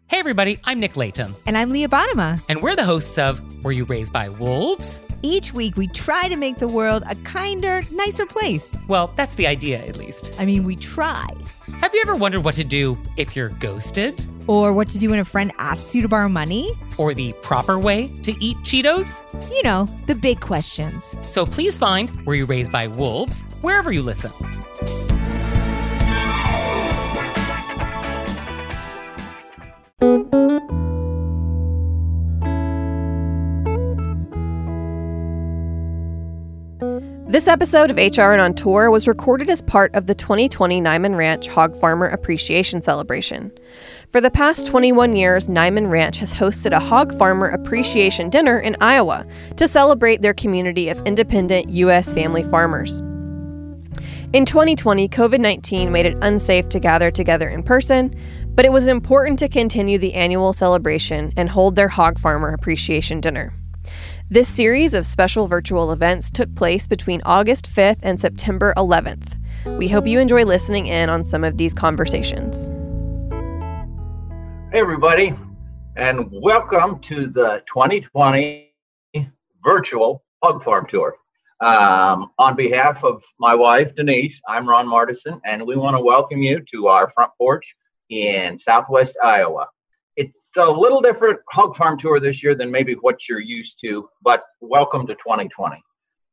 Hey everybody, I'm Nick Layton. And I'm Leah Bottima. And we're the hosts of Were You Raised by Wolves? Each week we try to make the world a kinder, nicer place. Well, that's the idea, at least. I mean, we try. Have you ever wondered what to do if you're ghosted? Or what to do when a friend asks you to borrow money? Or the proper way to eat Cheetos? You know, the big questions. So please find Were You Raised by Wolves wherever you listen. This episode of HRN on Tour was recorded as part of the 2020 Niman Ranch Hog Farmer Appreciation Celebration. For the past 21 years, Niman Ranch has hosted a Hog Farmer Appreciation Dinner in Iowa to celebrate their community of independent U.S. family farmers. In 2020, COVID-19 made it unsafe to gather together in person, but it was important to continue the annual celebration and hold their Hog Farmer Appreciation Dinner. This series of special virtual events took place between August 5th and September 11th. We hope you enjoy listening in on some of these conversations. Hey everybody, and welcome to the 2020 virtual Hog Farm Tour. On behalf of my wife, Denise, I'm Ron Martison, and we want to welcome you to our front porch in Southwest Iowa. It's a little different hog farm tour this year than maybe what you're used to, but welcome to 2020.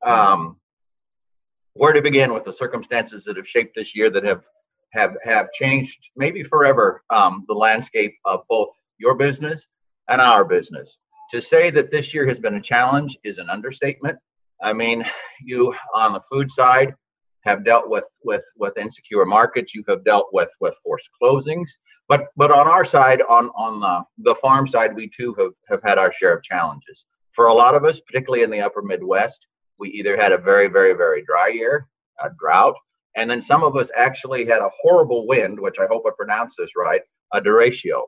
Where to begin with the circumstances that have shaped this year that have changed maybe forever the landscape of both your business and our business. To say that this year has been a challenge is an understatement. I mean, you on the food side have dealt with insecure markets. You have dealt with forced closings. But on our side, on the farm side, we too have had our share of challenges. For a lot of us, particularly in the upper Midwest, we either had a very, very, very dry year, a drought, and then some of us actually had a horrible wind, which I hope I pronounced this right, a derecho.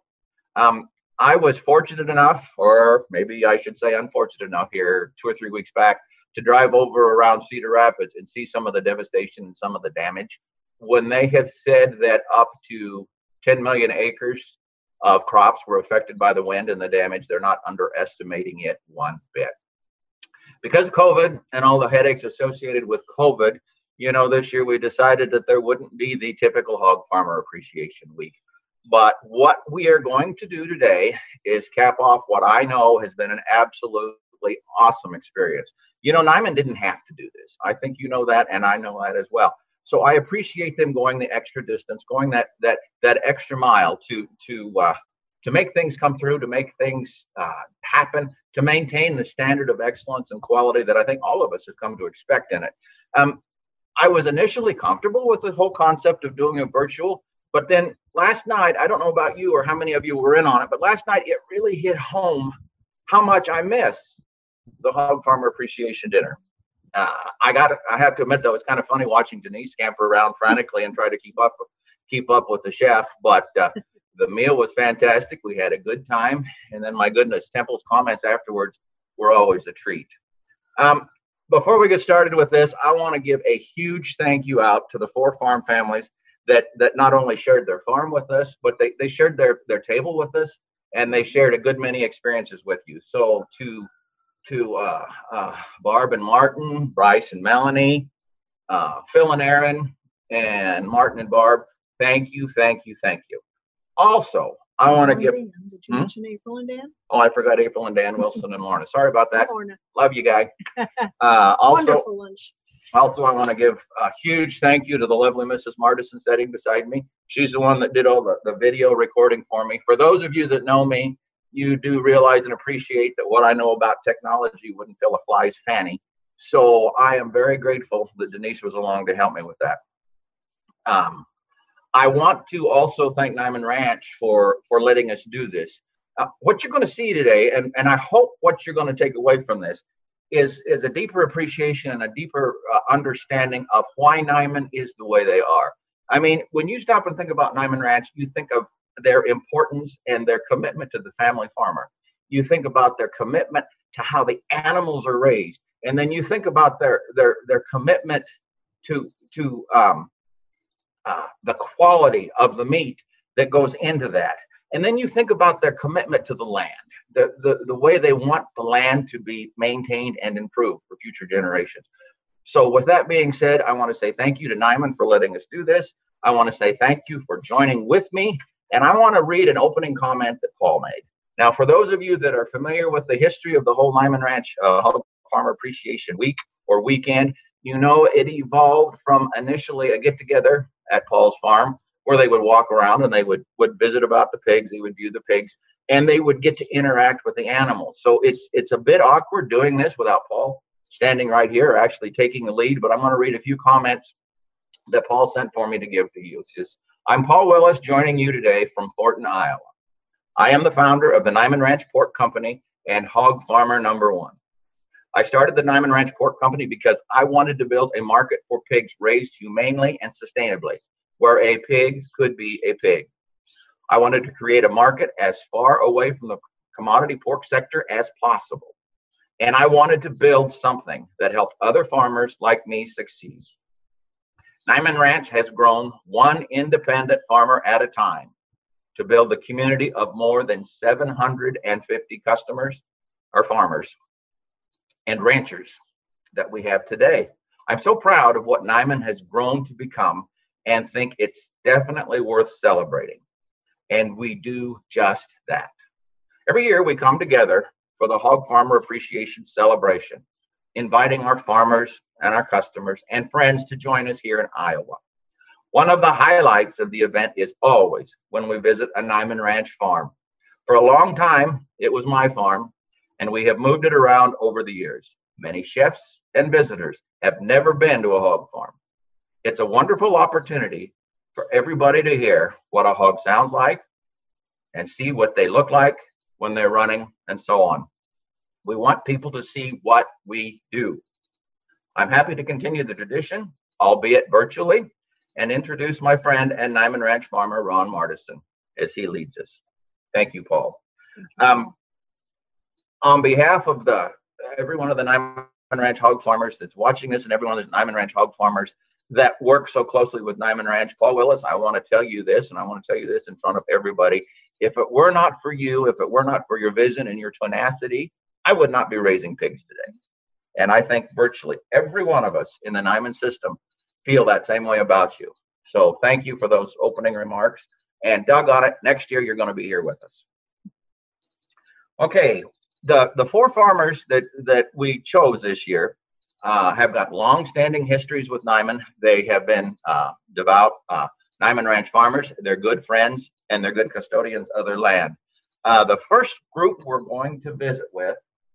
I was fortunate enough, or maybe I should say unfortunate enough here 2 or 3 weeks back, to drive over around Cedar Rapids and see some of the devastation and some of the damage. When they have said that up to 10 million acres of crops were affected by the wind and the damage, they're not underestimating it one bit. Because of COVID and all the headaches associated with COVID, you know, this year we decided that there wouldn't be the typical Hog Farmer Appreciation Week. But what we are going to do today is cap off what I know has been an absolutely awesome experience. You know, Niman didn't have to do this. I think you know that, and I know that as well. So I appreciate them going the extra distance, going that extra mile to make things come through, to make things happen, to maintain the standard of excellence and quality that I think all of us have come to expect in it. I was initially comfortable with the whole concept of doing a virtual, but then last night, I don't know about you or how many of you were in on it, but last night it really hit home how much I miss the Hog Farmer Appreciation Dinner. I have to admit, though, it's kind of funny watching Denise scamper around frantically and try to keep up with the chef. But the meal was fantastic. We had a good time, and then my goodness, Temple's comments afterwards were always a treat. Before we get started with this, I want to give a huge thank you out to the 4 farm families that not only shared their farm with us, but they shared their table with us, and they shared a good many experiences with you. So to Barb and Martin, Bryce and Melanie, Phil and Aaron, and Martin and Barb, thank you. Also, I want to give... Did you mention April and Dan? Oh, I forgot April and Dan Wilson and Lorna. Sorry about that. Lorna. Love you, guy. Wonderful lunch. Also, I want to give a huge thank you to the lovely Mrs. Martison sitting beside me. She's the one that did all the video recording for me. For those of you that know me, you do realize and appreciate that what I know about technology wouldn't fill a fly's fanny. So I am very grateful that Denise was along to help me with that. I want to also thank Niman Ranch for letting us do this. What you're going to see today, and I hope what you're going to take away from this, is a deeper appreciation and a deeper understanding of why Niman is the way they are. I mean, when you stop and think about Niman Ranch, you think of their importance and their commitment to the family farmer. You think about their commitment to how the animals are raised, and then you think about their commitment to the quality of the meat that goes into that. And then you think about their commitment to the land, the way they want the land to be maintained and improved for future generations. So with that being said, I want to say thank you to Niman for letting us do this. I want to say thank you for joining with me. And I want to read an opening comment that Paul made. Now, for those of you that are familiar with the history of the whole Niman Ranch Hog Farmer Appreciation Week or weekend, you know it evolved from initially a get-together at Paul's farm where they would walk around and they would visit about the pigs, they would view the pigs, and they would get to interact with the animals. So it's a bit awkward doing this without Paul standing right here, actually taking the lead, but I'm going to read a few comments that Paul sent for me to give to you. It says, I'm Paul Willis, joining you today from Thornton, Iowa. I am the founder of the Niman Ranch Pork Company and Hog Farmer #1. I started the Niman Ranch Pork Company because I wanted to build a market for pigs raised humanely and sustainably, where a pig could be a pig. I wanted to create a market as far away from the commodity pork sector as possible. And I wanted to build something that helped other farmers like me succeed. Niman Ranch has grown one independent farmer at a time to build a community of more than 750 customers or farmers and ranchers that we have today. I'm so proud of what Niman has grown to become and think it's definitely worth celebrating. And we do just that. Every year we come together for the Hog Farmer Appreciation Celebration, inviting our farmers and our customers and friends to join us here in Iowa. One of the highlights of the event is always when we visit a Niman Ranch farm. For a long time, it was my farm, and we have moved it around over the years. Many chefs and visitors have never been to a hog farm. It's a wonderful opportunity for everybody to hear what a hog sounds like and see what they look like when they're running and so on. We want people to see what we do. I'm happy to continue the tradition, albeit virtually, and introduce my friend and Niman Ranch farmer, Ron Martison, as he leads us. Thank you, Paul. On behalf of every one of the Niman Ranch hog farmers that's watching this and everyone of the Niman Ranch hog farmers that work so closely with Niman Ranch, Paul Willis, I want to tell you this, and I want to tell you this in front of everybody. If it were not for you, if it were not for your vision and your tenacity, I would not be raising pigs today. And I think virtually every one of us in the Niman system feel that same way about you. So thank you for those opening remarks. And Doug on it, next year you're going to be here with us. Okay, the four farmers that we chose this year have got long-standing histories with Niman. They have been devout Niman Ranch farmers. They're good friends and they're good custodians of their land. The first group we're going to visit with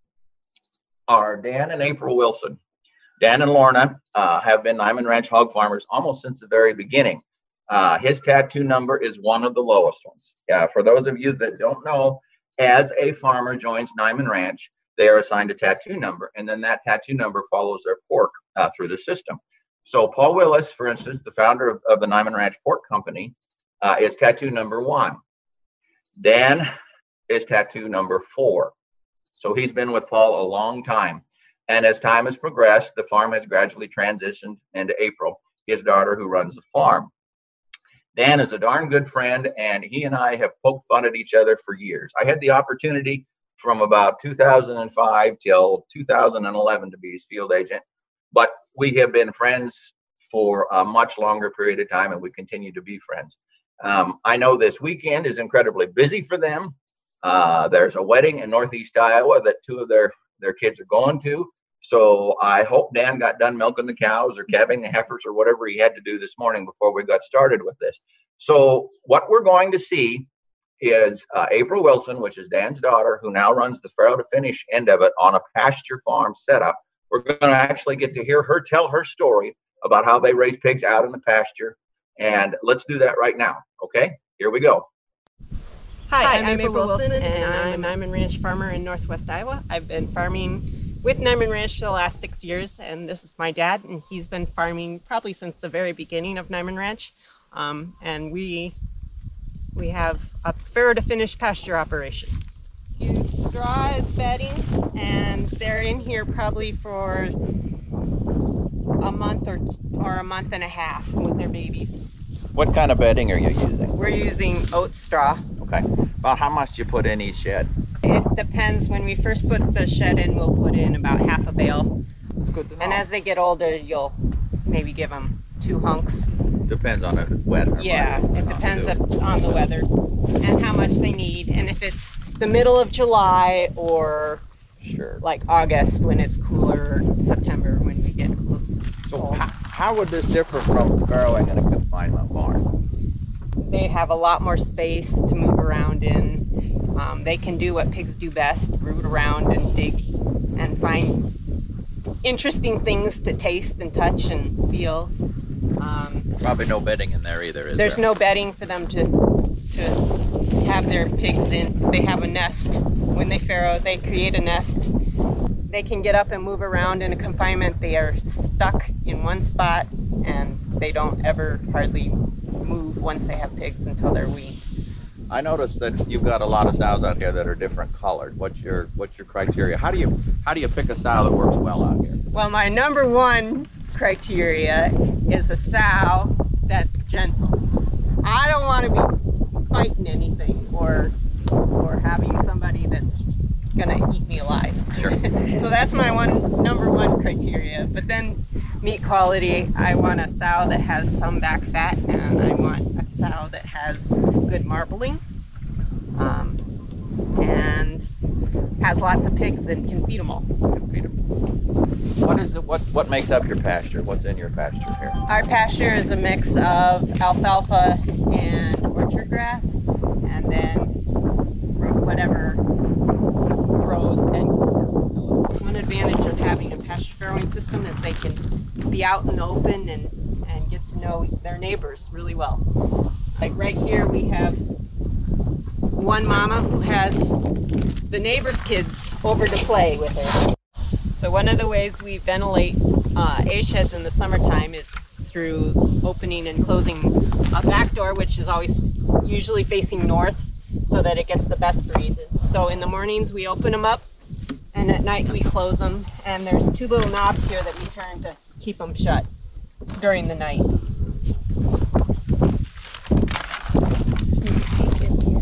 are Dan and April Wilson. Dan and Lorna have been Niman Ranch hog farmers almost since the very beginning. His tattoo number is one of the lowest ones. For those of you that don't know, as a farmer joins Niman Ranch, they are assigned a tattoo number, and then that tattoo number follows their pork through the system. So Paul Willis, for instance, the founder of the Niman Ranch Pork Company, is tattoo number 1. Dan is tattoo number 4. So he's been with Paul a long time. And as time has progressed, the farm has gradually transitioned into April, his daughter who runs the farm. Dan is a darn good friend, and he and I have poked fun at each other for years. I had the opportunity from about 2005 till 2011 to be his field agent, but we have been friends for a much longer period of time, and we continue to be friends. I know this weekend is incredibly busy for them. There's a wedding in Northeast Iowa that 2 of their kids are going to. So I hope Dan got done milking the cows or calving the heifers or whatever he had to do this morning before we got started with this. So what we're going to see is April Wilson, which is Dan's daughter, who now runs the farrow to finish end of it on a pasture farm setup. We're going to actually get to hear her tell her story about how they raise pigs out in the pasture. And let's do that right now. Okay, here we go. Hi, I'm April Wilson, and I'm a Niman Ranch farmer in Northwest Iowa. I've been farming with Niman Ranch for the last 6 years, and this is my dad, and he's been farming probably since the very beginning of Niman Ranch. And we have a farrow to finish pasture operation. Use straw as bedding, and they're in here probably for a month or a month and a half with their babies. What kind of bedding are you using? We're using oat straw. Okay. Okay. About how much do you put in each shed? It depends. When we first put the shed in, we'll put in about half a bale. It's good to know. And as they get older, you'll maybe give them 2 hunks. Depends on if it's wet or Yeah, muddy. it depends on the weather and how much they need. And if it's the middle of July or Sure. like August when it's cooler, or September when we get So cold. how would this differ from farrowing in a confinement barn? They have a lot more space to move around in. They can do what pigs do best, root around and dig and find interesting things to taste and touch and feel. Probably no bedding in there either, is There's there? no bedding for them to have their pigs in. They have a nest. When they farrow, they create a nest. They can get up and move around in a confinement. They are stuck in one spot and they don't ever hardly move once they have pigs until they're weaned. I noticed that you've got a lot of sows out here that are different colored. What's your criteria? How do you pick a sow that works well out here? Well, my number one criteria is a sow that's gentle. I don't want to be fighting anything or having somebody that's gonna eat me alive. Sure. So that's my number one criteria. But then meat quality, I want a sow that has some back fat, and I want a sow that has good marbling, and has lots of pigs and can feed them all. What makes up your pasture? What's in your pasture here? Our pasture is a mix of alfalfa and orchard grass, and then whatever grows and one advantage of having a pasture farrowing system is they can be out in the open and get to know their neighbors really well. Like right here we have one mama who has the neighbor's kids over to play with her. So one of the ways we ventilate A-sheds in the summertime is through opening and closing a back door, which is always usually facing north, so that it gets the best breezes. So in the mornings we open them up, and at night we close them, and there's 2 little knobs here that we turn to keep them shut during the night. Sneak peek in here.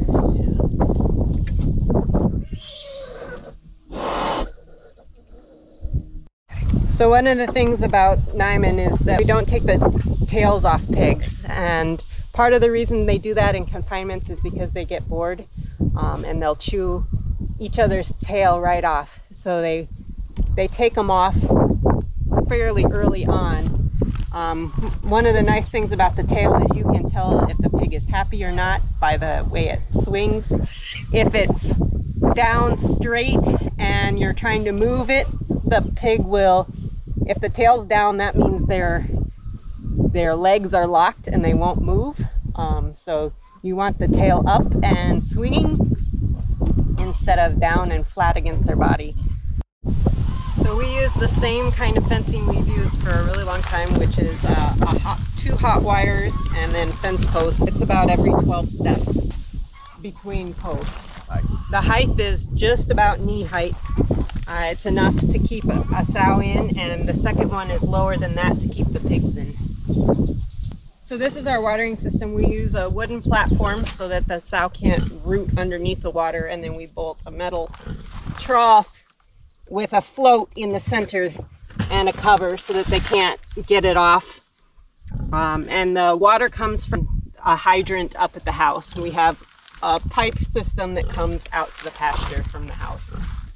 So one of the things about Niman is that we don't take the tails off pigs, and part of the reason they do that in confinements is because they get bored, and they'll chew each other's tail right off. So they take them off fairly early on. One of the nice things about the tail is you can tell if the pig is happy or not by the way it swings. If it's down straight and you're trying to move it, the pig will, if the tail's down, that means their legs are locked and they won't move. So you want the tail up and swinging instead of down and flat against their body. So we use the same kind of fencing we've used for a really long time, which is 2 hot wires and then fence posts. It's about every 12 steps between posts. The height is just about knee height. It's enough to keep a sow in, and the second one is lower than that to keep the pigs in. So this is our watering system. We use a wooden platform so that the sow can't root underneath the water, and then we bolt a metal trough with a float in the center and a cover so that they can't get it off. And the water comes from a hydrant up at the house. We have a pipe system that comes out to the pasture from the house.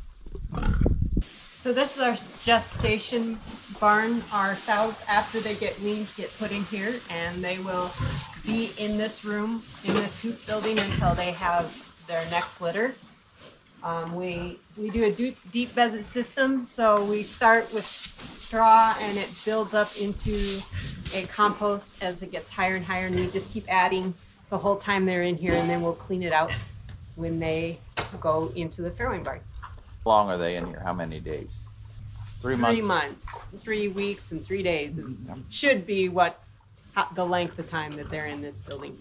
So this is our gestation barn. Our sows, after they get weaned, get put in here, and they will be in this room, in this hoop building, until they have their next litter. We do a deep bedded system, so we start with straw and it builds up into a compost as it gets higher and higher, and we just keep adding the whole time they're in here, and then we'll clean it out when they go into the farrowing barn. How long are they in here? How many days? 3 months? 3 months, 3 weeks, and 3 days should be the length of time that they're in this building.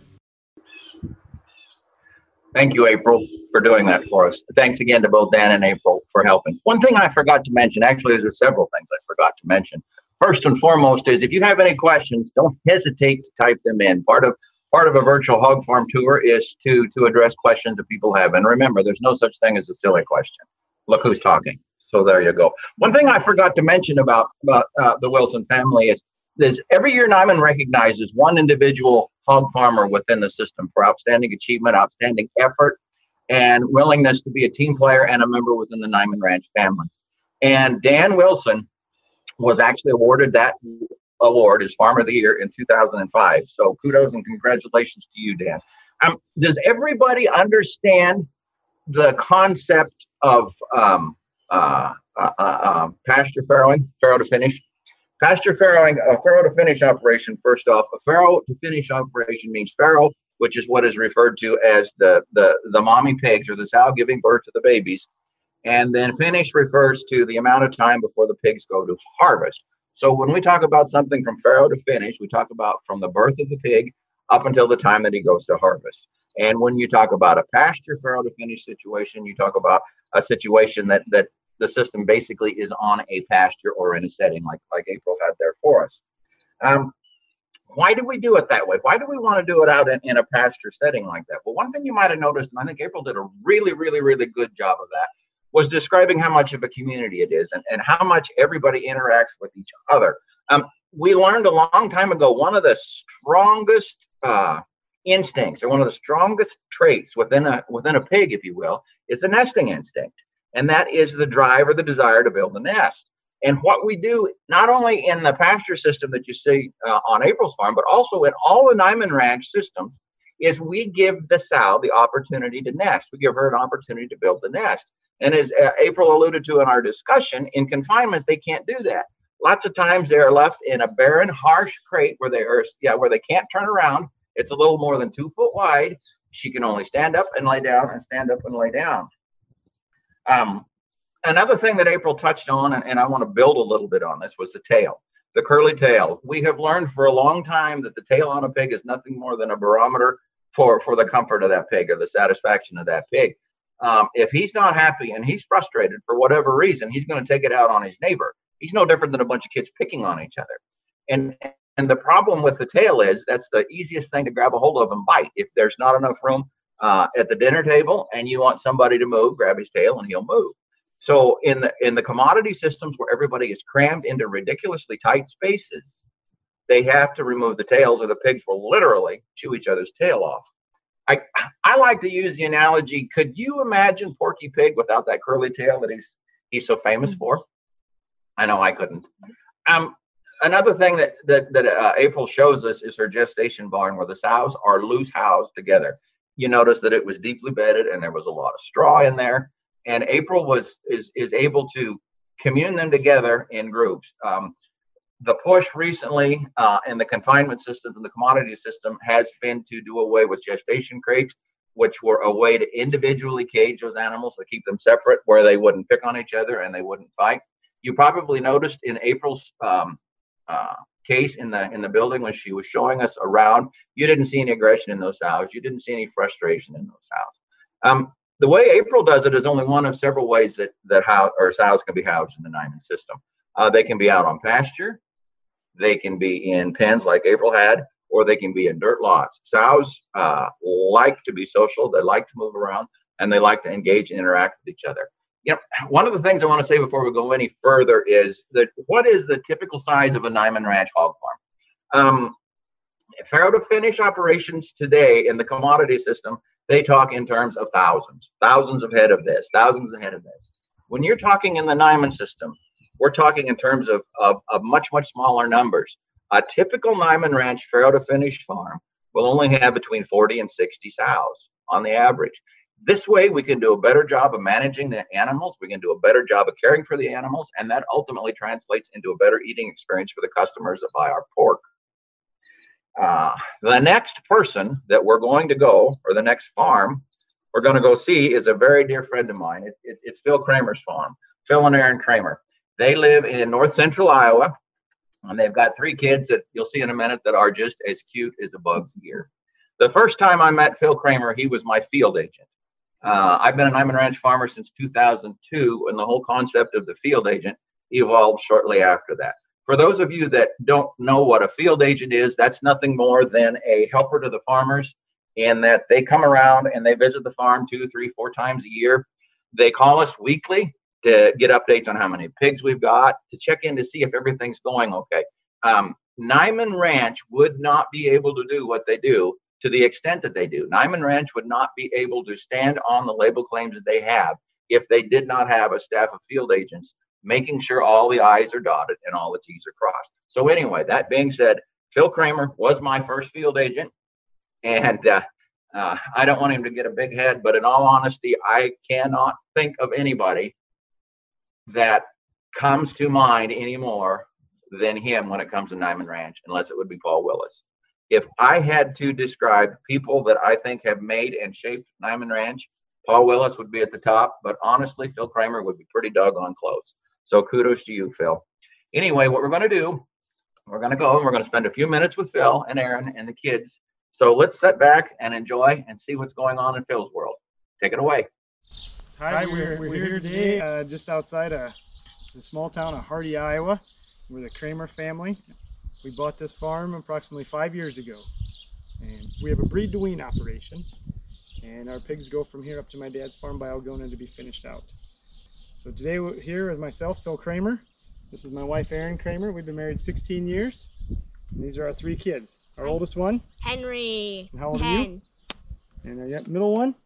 Thank you, April, for doing that for us. Thanks again to both Dan and April for helping. One thing I forgot to mention, actually, there's several things I forgot to mention. First and foremost is if you have any questions, don't hesitate to type them in. Part of part of a virtual hog farm tour is to address questions that people have. And remember, there's no such thing as a silly question. Look who's talking. So there you go. One thing I forgot to mention about the Wilson family is every year Niman recognizes one individual hog farmer within the system for outstanding achievement, outstanding effort, and willingness to be a team player and a member within the Niman Ranch family. And Dan Wilson was actually awarded that award as Farmer of the Year in 2005. So kudos and congratulations to you, Dan. Does everybody understand the concept of pasture farrowing, farrow to finish? Pasture farrowing, a farrow to finish operation, first off, a farrow to finish operation means farrow, which is what is referred to as the mommy pigs or the sow giving birth to the babies. And then finish refers to the amount of time before the pigs go to harvest. So when we talk about something from farrow to finish, we talk about from the birth of the pig up until the time that he goes to harvest. And when you talk about a pasture farrow to finish situation, you talk about a situation that the system basically is on a pasture or in a setting like April had there for us. Why do we do it that way? Why do we want to do it out in a pasture setting like that? Well, one thing you might have noticed, and I think April did a really, really, really good job of that, was describing how much of a community it is and how much everybody interacts with each other. We learned a long time ago, one of the strongest instincts or one of the strongest traits within a pig, if you will, is the nesting instinct. And that is the drive or the desire to build a nest. And what we do, not only in the pasture system that you see on April's farm, but also in all the Niman Ranch systems, is we give the sow the opportunity to nest. We give her an opportunity to build the nest. And as April alluded to in our discussion, in confinement, they can't do that. Lots of times they are left in a barren, harsh crate where they can't turn around. It's a little more than 2 foot wide. She can only stand up and lay down and stand up and lay down. Another thing that April touched on, and I want to build a little bit on this, was the tail, the curly tail. We have learned for a long time that the tail on a pig is nothing more than a barometer for the comfort of that pig or the satisfaction of that pig. If he's not happy and he's frustrated for whatever reason, he's going to take it out on his neighbor. He's no different than a bunch of kids picking on each other. And the problem with the tail is that's the easiest thing to grab a hold of and bite. If there's not enough room at the dinner table and you want somebody to move, grab his tail and he'll move. So in the commodity systems where everybody is crammed into ridiculously tight spaces, they have to remove the tails or the pigs will literally chew each other's tail off. I like to use the analogy, could you imagine Porky Pig without that curly tail that he's so famous for? I know I couldn't. Another thing that April shows us is her gestation barn where the sows are loose housed together. You notice that it was deeply bedded and there was a lot of straw in there. And April is able to commune them together in groups. The push recently in the confinement system and the commodity system has been to do away with gestation crates, which were a way to individually cage those animals to keep them separate where they wouldn't pick on each other and they wouldn't fight. You probably noticed in April's case in the building when she was showing us around, you didn't see any aggression in those sows. You didn't see any frustration in those sows. The way April does it is only one of several ways that sows can be housed in the Niman system. They can be out on pasture, they can be in pens like April had, or they can be in dirt lots. Sows like to be social, they like to move around, and they like to engage and interact with each other. One of the things I want to say before we go any further is that what is the typical size of a Niman Ranch hog farm? Farrow to finish operations today in the commodity system, they talk in terms of thousands of head of this, thousands of head of this. When you're talking in the Niman system, we're talking in terms of much, much smaller numbers. A typical Niman Ranch farrow to finish farm will only have between 40 and 60 sows on the average. This way, we can do a better job of managing the animals. We can do a better job of caring for the animals, and that ultimately translates into a better eating experience for the customers that buy our pork. The next person that we're going to go, or the next farm we're going to go see, is a very dear friend of mine. It's Phil Kramer's farm, Phil and Aaron Kramer. They live in north central Iowa, and they've got 3 kids that you'll see in a minute that are just as cute as a bug's ear. The first time I met Phil Kramer, he was my field agent. I've been a Niman Ranch farmer since 2002, and the whole concept of the field agent evolved shortly after that. For those of you that don't know what a field agent is, that's nothing more than a helper to the farmers, in that they come around and they visit the farm 2, 3, 4 times a year. They call us weekly to get updates on how many pigs we've got, to check in to see if everything's going okay. Niman Ranch would not be able to do what they do to the extent that they do. Niman Ranch would not be able to stand on the label claims that they have if they did not have a staff of field agents making sure all the I's are dotted and all the T's are crossed. So anyway, that being said, Phil Kramer was my first field agent, and I don't want him to get a big head, but in all honesty, I cannot think of anybody that comes to mind anymore than him when it comes to Niman Ranch, unless it would be Paul Willis. If I had to describe people that I think have made and shaped Niman Ranch, Paul Willis would be at the top, but honestly, Phil Kramer would be pretty doggone close. So kudos to you, Phil. Anyway, what we're going to do, we're going to go and we're going to spend a few minutes with Phil and Aaron and the kids. So let's sit back and enjoy and see what's going on in Phil's world. Take it away. Hi, we're here today just outside of the small town of Hardy, Iowa. We're the Kramer family. We bought this farm approximately 5 years ago. And we have a breed to wean operation. And our pigs go from here up to my dad's farm by Algona to be finished out. So today we're here with myself, Phil Kramer. This is my wife, Erin Kramer. We've been married 16 years. And these are our 3 kids. Our oldest one, Henry. And how old are you? And our middle one?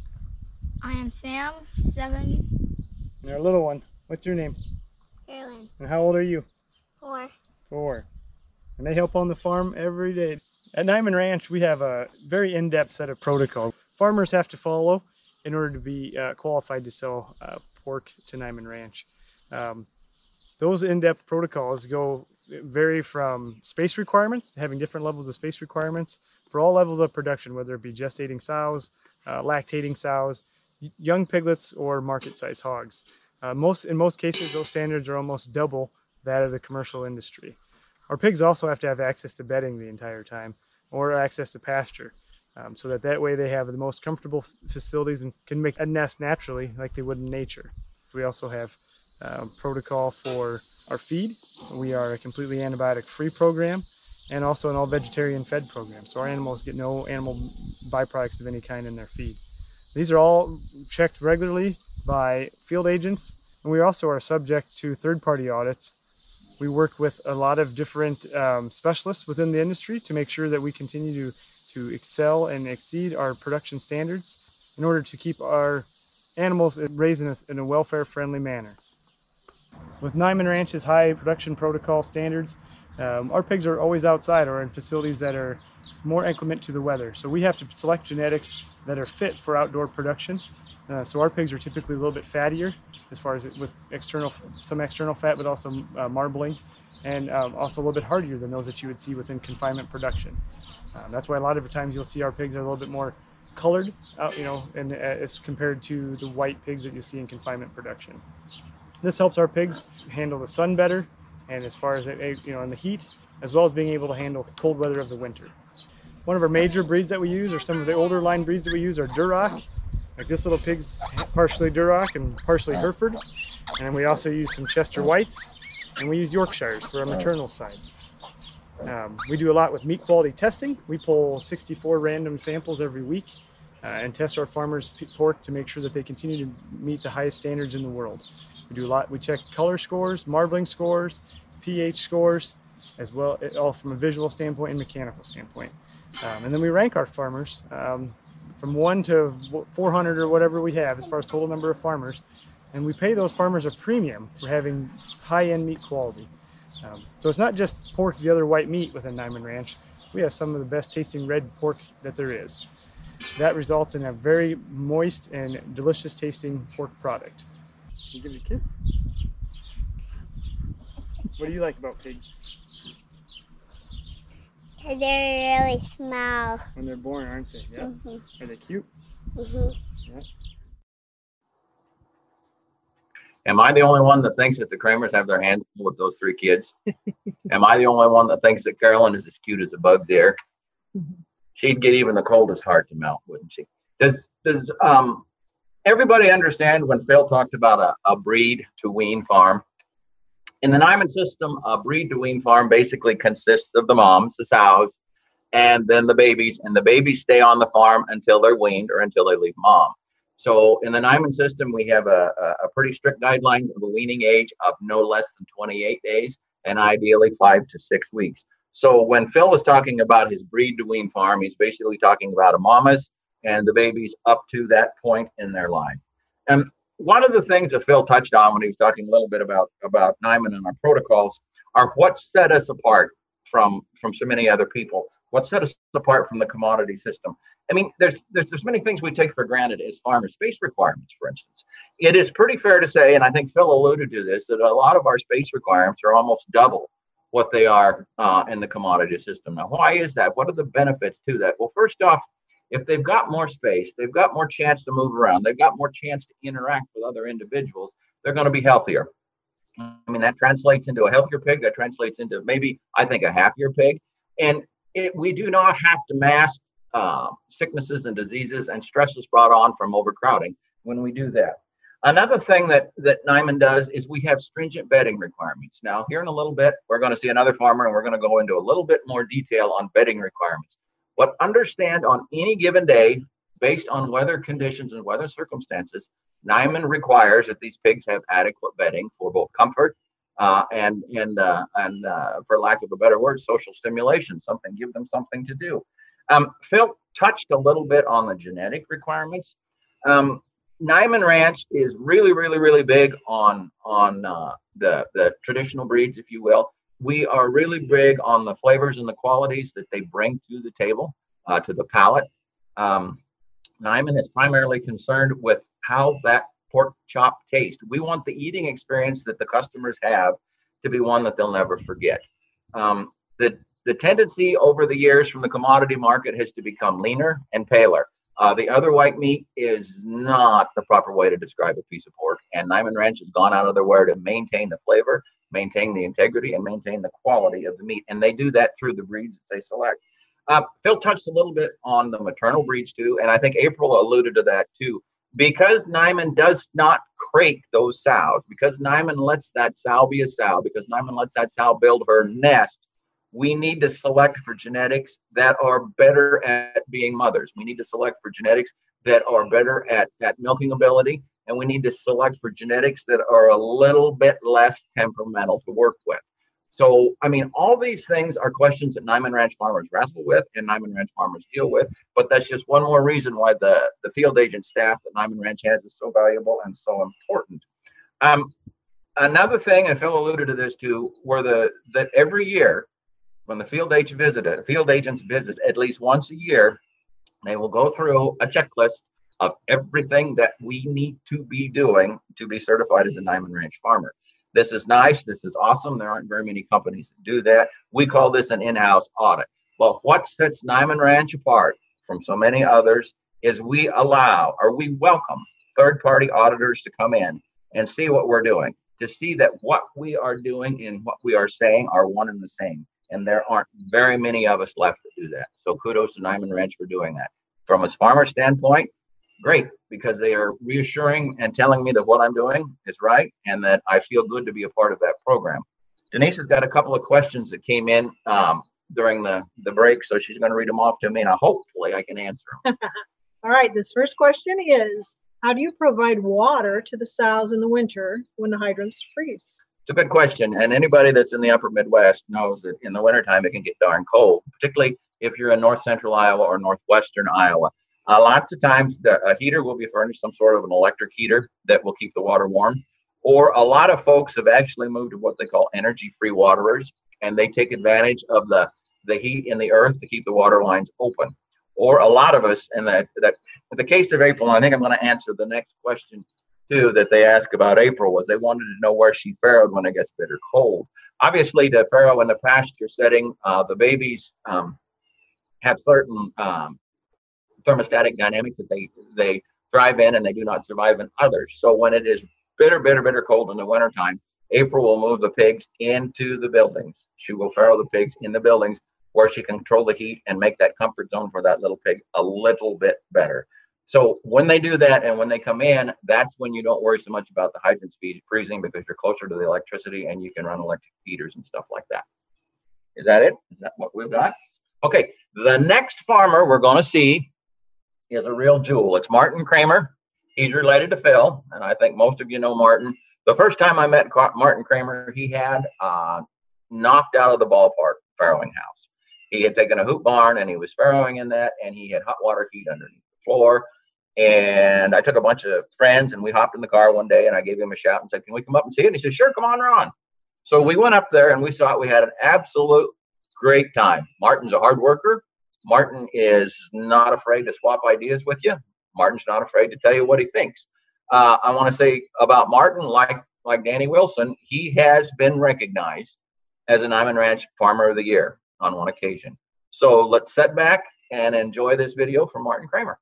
I am Sam, 7. And our little one, what's your name? Carolyn, And how old are you? 4. 4. And they help on the farm every day. At Niman Ranch, we have a very in-depth set of protocols farmers have to follow in order to be qualified to sell pork to Niman Ranch. Those in-depth protocols vary from space requirements, having different levels of space requirements for all levels of production, whether it be gestating sows, lactating sows, young piglets, or market-sized hogs. In most cases, those standards are almost double that of the commercial industry. Our pigs also have to have access to bedding the entire time, or access to pasture, so that way they have the most comfortable facilities and can make a nest naturally like they would in nature. We also have protocol for our feed. We are a completely antibiotic-free program and also an all-vegetarian fed program, so our animals get no animal byproducts of any kind in their feed. These are all checked regularly by field agents, and we also are subject to third-party audits. We work with a lot of different specialists within the industry to make sure that we continue to excel and exceed our production standards in order to keep our animals raised in a welfare-friendly manner. With Niman Ranch's high production protocol standards, our pigs are always outside or in facilities that are more inclement to the weather. So we have to select genetics that are fit for outdoor production. So our pigs are typically a little bit fattier as far as with some external fat, but also marbling, and also a little bit hardier than those that you would see within confinement production. That's why a lot of the times you'll see our pigs are a little bit more colored, and as compared to the white pigs that you see in confinement production. This helps our pigs handle the sun better, and as far as in the heat, as well as being able to handle cold weather of the winter. One of our major breeds that we use, or some of the older line breeds that we use, are Duroc. Like this little pig's partially Duroc and partially Hereford. And then we also use some Chester Whites, and we use Yorkshires for our maternal side. We do a lot with meat quality testing. We pull 64 random samples every week and test our farmers' pork to make sure that they continue to meet the highest standards in the world. We do a lot. We check color scores, marbling scores, pH scores, as well, all from a visual standpoint and mechanical standpoint. And then we rank our farmers from 1 to 400 or whatever we have as far as total number of farmers, and we pay those farmers a premium for having high-end meat quality. So it's not just pork, the other white meat within Niman Ranch. We have some of the best tasting red pork that there is. That results in a very moist and delicious tasting pork product. Can you give it a kiss? What do you like about pigs? They're really small. When they're born, aren't they? Yeah. Mm-hmm. Are they cute? Mm-hmm. Yeah. Am I the only one that thinks that the Kramers have their hands full with those 3 kids? Am I the only one that thinks that Carolyn is as cute as a bug there? She'd get even the coldest heart to melt, wouldn't she? Does everybody understand when Phil talked about a breed to wean farm? In the Nyman system, a breed to wean farm basically consists of the moms, the sows, and then the babies. And the babies stay on the farm until they're weaned or until they leave mom. So in the Nyman system, we have a pretty strict guidelines of a weaning age of no less than 28 days and ideally 5 to 6 weeks. So when Phil was talking about his breed to wean farm, he's basically talking about a mamas and the babies up to that point in their life. And one of the things that Phil touched on when he was talking a little bit about Nyman and our protocols are what set us apart from so many other people. What set us apart from the commodity system? I mean, there's many things we take for granted as farmers. Space requirements, for instance. It is pretty fair to say, and I think Phil alluded to this, that a lot of our space requirements are almost double what they are in the commodity system. Now, why is that? What are the benefits to that? Well, first off, if they've got more space, they've got more chance to move around, they've got more chance to interact with other individuals, they're going to be healthier. I mean, that translates into a healthier pig. That translates into maybe, I think, a happier pig. And we do not have to mask sicknesses and diseases and stresses brought on from overcrowding when we do that. Another thing that Nyman does is we have stringent bedding requirements. Now, here in a little bit, we're going to see another farmer, and we're going to go into a little bit more detail on bedding requirements. But understand on any given day, based on weather conditions and weather circumstances, Nyman requires that these pigs have adequate bedding for both comfort and for lack of a better word, social stimulation. Give them something to do. Phil touched a little bit on the genetic requirements. Nyman Ranch is really, really, really big on the traditional breeds, if you will. We are really big on the flavors and the qualities that they bring to the table, to the palate. Nyman is primarily concerned with how that pork chop tastes. We want the eating experience that the customers have to be one that they'll never forget. The tendency over the years from the commodity market has to become leaner and paler. The other white meat is not the proper way to describe a piece of pork, and Nyman Ranch has gone out of their way to maintain the flavor, maintain the integrity, and maintain the quality of the meat, and they do that through the breeds that they select. Phil touched a little bit on the maternal breeds too, and I think April alluded to that too. Because Nyman does not crate those sows, because Nyman lets that sow be a sow, because Nyman lets that sow build her nest, we need to select for genetics that are better at being mothers. We need to select for genetics that are better at milking ability, and we need to select for genetics that are a little bit less temperamental to work with. So, I mean, all these things are questions that Nyman Ranch farmers wrestle with and Nyman Ranch farmers deal with, but that's just one more reason why the field agent staff that Nyman Ranch has is so valuable and so important. Another thing, and Phil alluded to this too, that every year when the field agents visit at least once a year, they will go through a checklist of everything that we need to be doing to be certified as a Nyman Ranch farmer. This is nice. This is awesome. There aren't very many companies that do that. We call this an in-house audit. Well, what sets Nyman Ranch apart from so many others is we welcome third-party auditors to come in and see what we're doing, to see that what we are doing and what we are saying are one and the same. And there aren't very many of us left to do that. So kudos to Nyman Ranch for doing that. From a farmer standpoint, great, because they are reassuring and telling me that what I'm doing is right and that I feel good to be a part of that program. Denise has got a couple of questions that came in during the break, so she's going to read them off to me, and hopefully I can answer them. All right, this first question is, how do you provide water to the sows in the winter when the hydrants freeze? It's a good question, and anybody that's in the upper Midwest knows that in the wintertime it can get darn cold, particularly if you're in north central Iowa or northwestern Iowa. Lots of times a heater will be furnished, some sort of an electric heater that will keep the water warm. Or a lot of folks have actually moved to what they call energy-free waterers, and they take advantage of the heat in the earth to keep the water lines open. Or a lot of us, in the case of April, and I think I'm going to answer the next question too that they asked about April, was they wanted to know where she farrowed when it gets bitter cold. Obviously, to farrow in the pasture setting, the babies have certain thermostatic dynamics that they thrive in and they do not survive in others. So when it is bitter cold in the wintertime, April will move the pigs into the buildings. She will farrow the pigs in the buildings where she can control the heat and make that comfort zone for that little pig a little bit better. So when they do that and when they come in, that's when you don't worry so much about the hydrant speed freezing because you're closer to the electricity and you can run electric heaters and stuff like that. Is that it? Is that what we've got? Okay. The next farmer we're going to see is a real jewel. It's Martin Kramer. He's related to Phil, and I think most of you know Martin. The first time I met Martin Kramer, he had knocked out of the ballpark farrowing house. He had taken a hoop barn and he was farrowing in that, and he had hot water heat underneath the floor. And I took a bunch of friends and we hopped in the car one day and I gave him a shout and said, "Can we come up and see it?" And he said, "Sure, come on, Ron." So we went up there and we saw it. We had an absolute great time. Martin's a hard worker. Martin is not afraid to swap ideas with you. Martin's not afraid to tell you what he thinks. I want to say about Martin, like Danny Wilson, he has been recognized as a Niman Ranch Farmer of the Year on one occasion. So let's sit back and enjoy this video from Martin Kramer.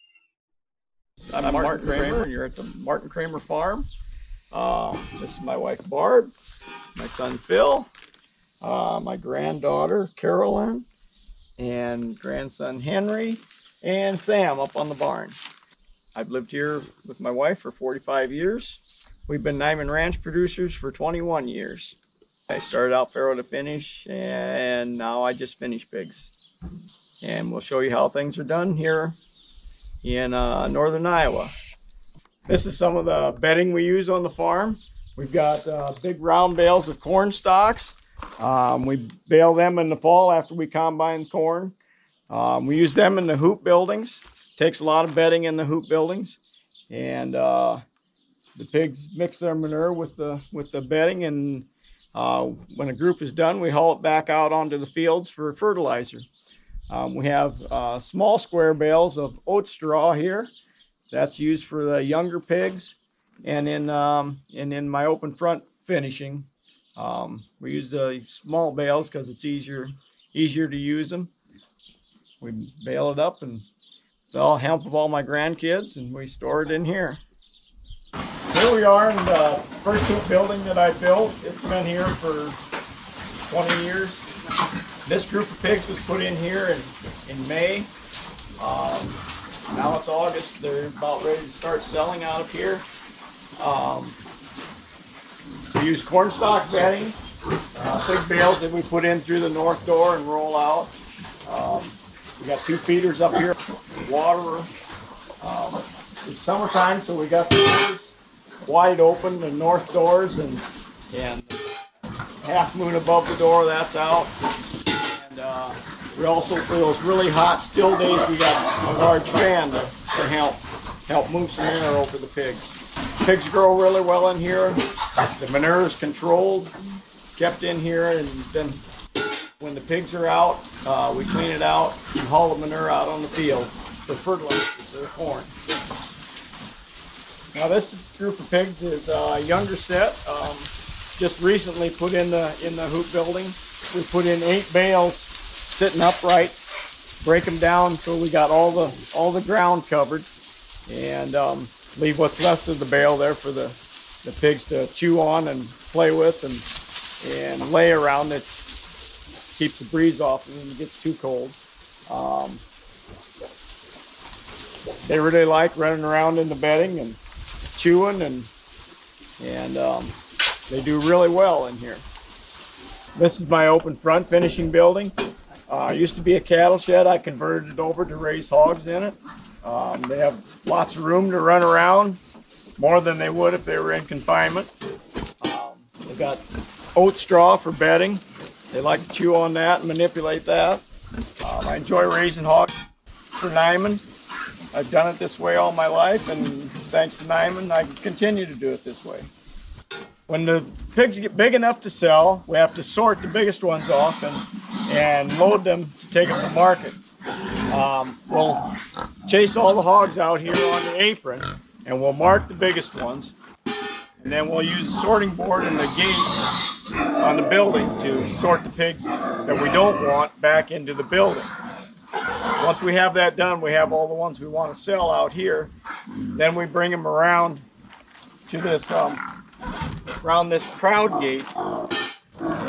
I'm Martin Kramer, and you're at the Martin Kramer Farm. This is my wife Barb, my son Phil, my granddaughter Carolyn, and grandson Henry, and Sam up on the barn. I've lived here with my wife for 45 years. We've been Niman Ranch producers for 21 years. I started out farrow to finish, and now I just finish pigs. And we'll show you how things are done here in northern Iowa. This is some of the bedding we use on the farm. We've got big round bales of corn stalks. We bale them in the fall after we combine corn. We use them in the hoop buildings. Takes a lot of bedding in the hoop buildings, and the pigs mix their manure with the bedding, and when a group is done, we haul it back out onto the fields for fertilizer. We have small square bales of oat straw here. That's used for the younger pigs, and in my open front finishing, we use the small bales because it's easier to use them. We bale it up, and it's all help of all my grandkids, and we store it in here. Here we are in the first hoop building that I built. It's been here for 20 years. This group of pigs was put in here in May. Now it's August. They're about ready to start selling out of here. We use cornstalk bedding, big bales that we put in through the north door and roll out. We got 2 feeders up here, water. It's summertime, so we got the doors wide open, the north doors, and half moon above the door, that's out. And we also, for those really hot still days, we got a large fan to help move some air over the pigs. Pigs grow really well in here. The manure is controlled, kept in here, and then when the pigs are out, we clean it out and haul the manure out on the field for fertilizer for their corn. Now this group of pigs is a younger set, just recently put in the hoop building. We put in 8 bales sitting upright, break them down so we got all the ground covered, and leave what's left of the bale there for the pigs to chew on and play with and lay around. It keeps the breeze off when it gets too cold. They really like running around in the bedding and chewing, and they do really well in here. This is my open front finishing building. Used to be a cattle shed. I converted it over to raise hogs in it. They have lots of room to run around, more than they would if they were in confinement. They've got oat straw for bedding. They like to chew on that and manipulate that. I enjoy raising hogs for Niman. I've done it this way all my life, and thanks to Niman, I continue to do it this way. When the pigs get big enough to sell, we have to sort the biggest ones off and load them to take them to market. We'll chase all the hogs out here on the apron, and we'll mark the biggest ones. And then we'll use a sorting board and the gate on the building to sort the pigs that we don't want back into the building. Once we have that done, we have all the ones we want to sell out here. Then we bring them around to this, around this crowd gate.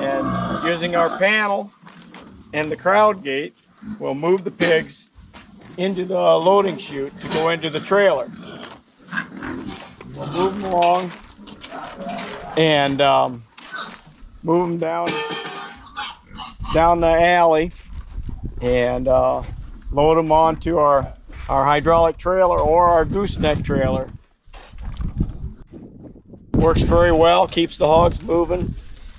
And using our panel and the crowd gate, we'll move the pigs into the loading chute to go into the trailer. We'll move them along and move them down the alley and load them onto our hydraulic trailer or our gooseneck trailer. Works very well, keeps the hogs moving,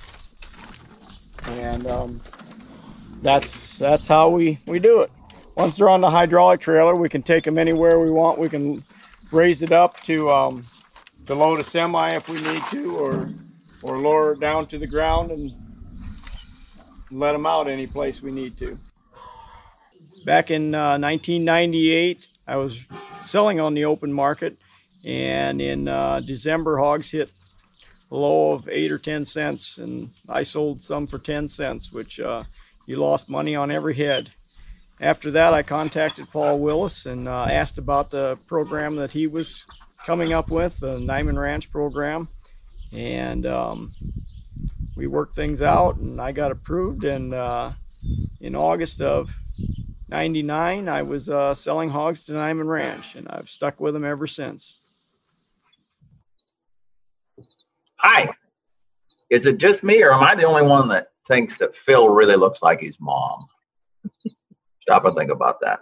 and that's how we do it. Once they're on the hydraulic trailer, we can take them anywhere we want. We can raise it up to load a semi if we need to, or lower it down to the ground and let them out any place we need to. Back in 1998, I was selling on the open market, and in December, hogs hit a low of 8 or 10 cents, and I sold some for 10 cents, which you lost money on every head. After that, I contacted Paul Willis and asked about the program that he was coming up with, the Niman Ranch program, and we worked things out, and I got approved, and in August of 99, I was selling hogs to Niman Ranch, and I've stuck with them ever since. Hi. Is it just me, or am I the only one that thinks that Phil really looks like his mom? Stop and think about that.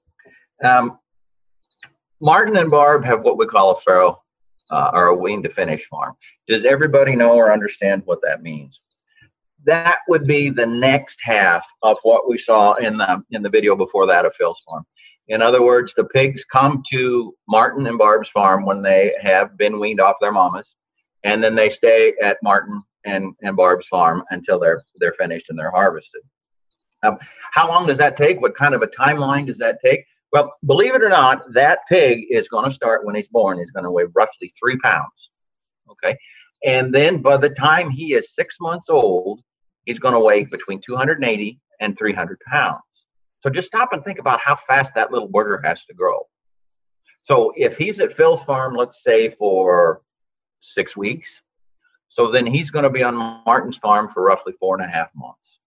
Martin and Barb have what we call a farrow or a wean to finish farm. Does everybody know or understand what that means? That would be the next half of what we saw in the video before that of Phil's farm. In other words, the pigs come to Martin and Barb's farm when they have been weaned off their mamas, and then they stay at Martin and Barb's farm until they're finished and they're harvested. How long does that take? What kind of a timeline does that take? Well, believe it or not, that pig is going to start when he's born. He's going to weigh roughly 3 pounds. Okay. And then by the time he is 6 months old, he's going to weigh between 280 and 300 pounds. So just stop and think about how fast that little booger has to grow. So if he's at Phil's farm, let's say for 6 weeks, so then he's going to be on Martin's farm for roughly 4.5 months.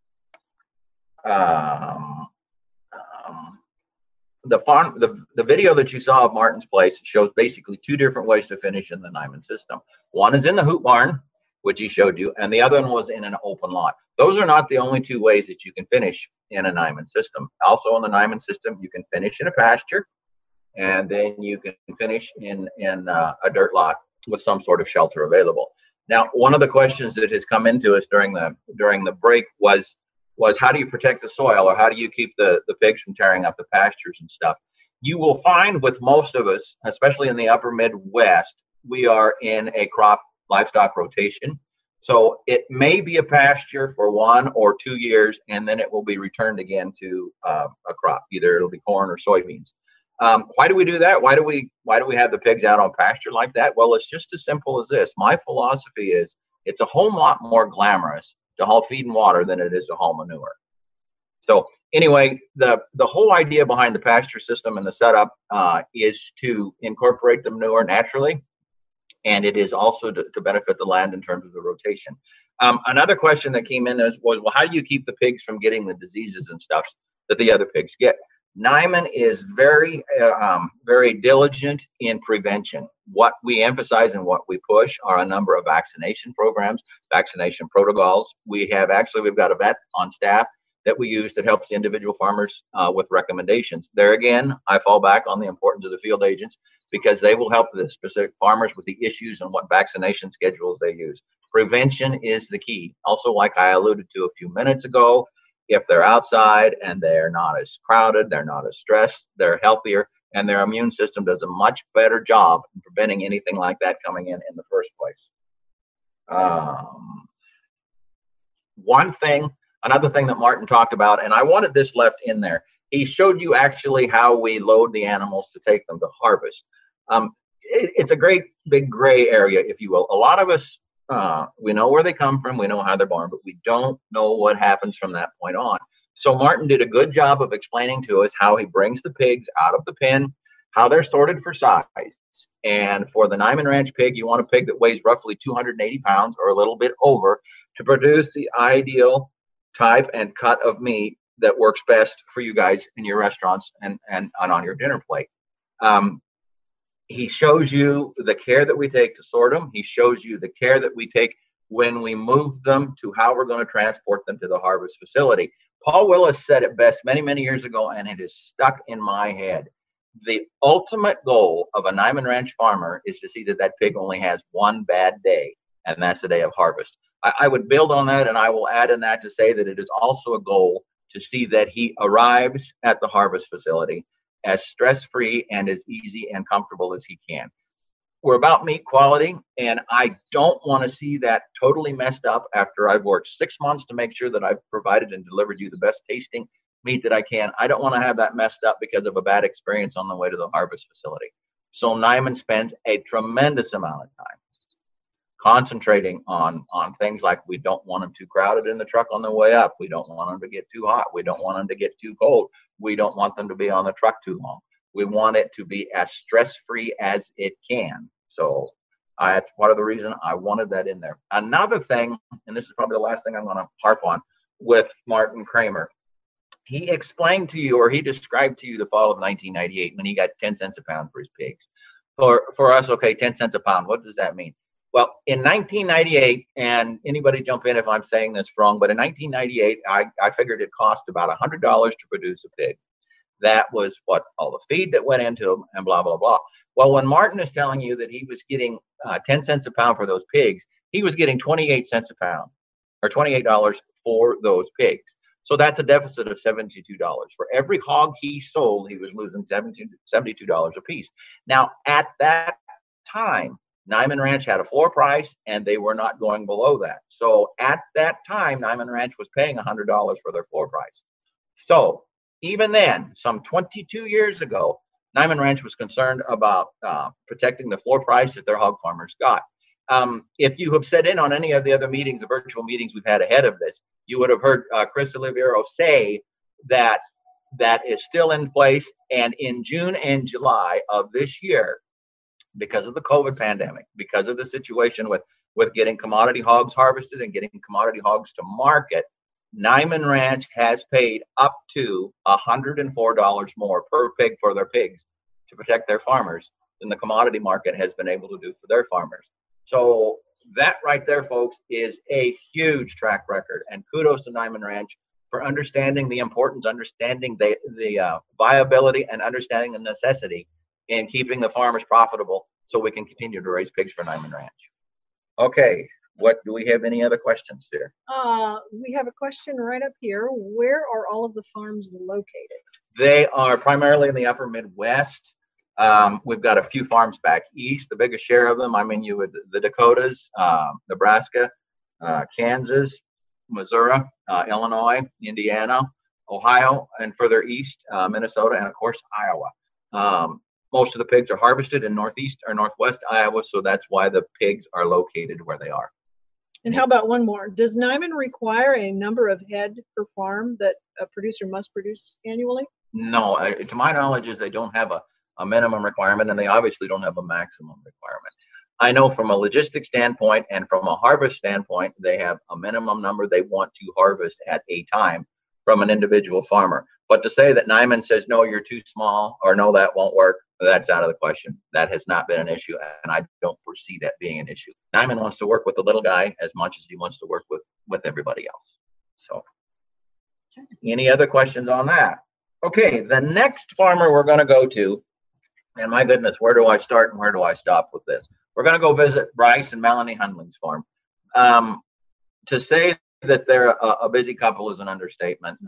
The video that you saw of Martin's place shows basically 2 different ways to finish in the Niman system. One is in the hoop barn, which he showed you, and the other one was in an open lot. Those are not the only 2 ways that you can finish in a Niman system. Also in the Niman system, you can finish in a pasture, and then you can finish in a dirt lot with some sort of shelter available. Now, one of the questions that has come into us during the break was how do you protect the soil, or how do you keep the pigs from tearing up the pastures and stuff? You will find with most of us, especially in the upper Midwest, we are in a crop livestock rotation. So it may be a pasture for 1 or 2 years, and then it will be returned again to a crop. Either it'll be corn or soybeans. Why do we do that? Why do we have the pigs out on pasture like that? Well, it's just as simple as this. My philosophy is it's a whole lot more glamorous to haul feed and water than it is to haul manure. So anyway, the whole idea behind the pasture system and the setup is to incorporate the manure naturally, and it is also to benefit the land in terms of the rotation. Another question that came in was, well, how do you keep the pigs from getting the diseases and stuff that the other pigs get? Niman is very, very diligent in prevention. What we emphasize and what we push are a number of vaccination programs, vaccination protocols. We've got a vet on staff that we use that helps individual farmers with recommendations. There again, I fall back on the importance of the field agents, because they will help the specific farmers with the issues and what vaccination schedules they use. Prevention is the key. Also, like I alluded to a few minutes ago, if they're outside and they're not as crowded, they're not as stressed, they're healthier, and their immune system does a much better job in preventing anything like that coming in the first place. Another thing that Martin talked about, and I wanted this left in there, he showed you actually how we load the animals to take them to harvest. It's a great big gray area, if you will. A lot of us, we know where they come from, we know how they're born, but we don't know what happens from that point on. So Martin did a good job of explaining to us how he brings the pigs out of the pen, how they're sorted for size. And for the Niman Ranch pig, you want a pig that weighs roughly 280 pounds or a little bit over to produce the ideal type and cut of meat that works best for you guys in your restaurants and on your dinner plate. He shows you the care that we take to sort them. He shows you the care that we take when we move them to how we're going to transport them to the harvest facility. Paul Willis said it best many, many years ago, and it is stuck in my head. The ultimate goal of a Niman Ranch farmer is to see that that pig only has one bad day, and that's the day of harvest. I would build on that, and I will add in that to say that it is also a goal to see that he arrives at the harvest facility as stress-free and as easy and comfortable as he can. We're about meat quality, and I don't want to see that totally messed up after I've worked 6 months to make sure that I've provided and delivered you the best tasting meat that I can. I don't want to have that messed up because of a bad experience on the way to the harvest facility. So Niman spends a tremendous amount of time concentrating on things like we don't want them too crowded in the truck on the way up. We don't want them to get too hot. We don't want them to get too cold. We don't want them to be on the truck too long. We want it to be as stress-free as it can. So that's part of the reason I wanted that in there. Another thing, and this is probably the last thing I'm going to harp on with Martin Kramer. He explained to you, or he described to you the fall of 1998 when he got 10 cents a pound for his pigs. For us, okay, 10 cents a pound. What does that mean? Well, in 1998, and anybody jump in if I'm saying this wrong, but in 1998, I figured it cost about $100 to produce a pig. That was what all the feed that went into them and blah, blah, blah. Well, when Martin is telling you that he was getting 10 cents a pound for those pigs, he was getting 28 cents a pound or $28 for those pigs. So that's a deficit of $72. For every hog he sold, he was losing $72 a piece. Now, at that time, Niman Ranch had a floor price, and they were not going below that. So at that time, Niman Ranch was paying $100 for their floor price. So even then, some 22 years ago, Niman Ranch was concerned about protecting the floor price that their hog farmers got. If you have sat in on any of the other meetings, the virtual meetings we've had ahead of this, you would have heard Chris Oliviero say that that is still in place. And in June and July of this year, because of the COVID pandemic, because of the situation with getting commodity hogs harvested and getting commodity hogs to market, Niman Ranch has paid up to $104 more per pig for their pigs to protect their farmers than the commodity market has been able to do for their farmers. So that right there, folks, is a huge track record. And kudos to Niman Ranch for understanding the importance, understanding the viability, and understanding the necessity in keeping the farmers profitable so we can continue to raise pigs for Niman Ranch. Okay, what do we have any other questions here? We have a question right up here. Where are all of the farms located? They are primarily in the upper Midwest. We've got a few farms back east. The biggest share of them, I mean, you with the Dakotas, Nebraska, Kansas, Missouri, Illinois, Indiana, Ohio, and further east, Minnesota, and of course, Iowa. Most of the pigs are harvested in northeast or northwest Iowa, so that's why the pigs are located where they are. And how about one more? Does Niman require a number of head per farm that a producer must produce annually? No, to my knowledge, they don't have a minimum requirement, and they obviously don't have a maximum requirement. I know from a logistics standpoint and from a harvest standpoint, they have a minimum number they want to harvest at a time from an individual farmer. But to say that Niman says, no, you're too small, or no, that won't work, that's out of the question. That has not been an issue, and I don't foresee that being an issue. Niman wants to work with the little guy as much as he wants to work with everybody else. So any other questions on that? Okay, the next farmer we're going to go to, and my goodness, where do I start and where do I stop with this? We're going to go visit Bryce and Melanie Hundling's farm. To say that they're a busy couple is an understatement.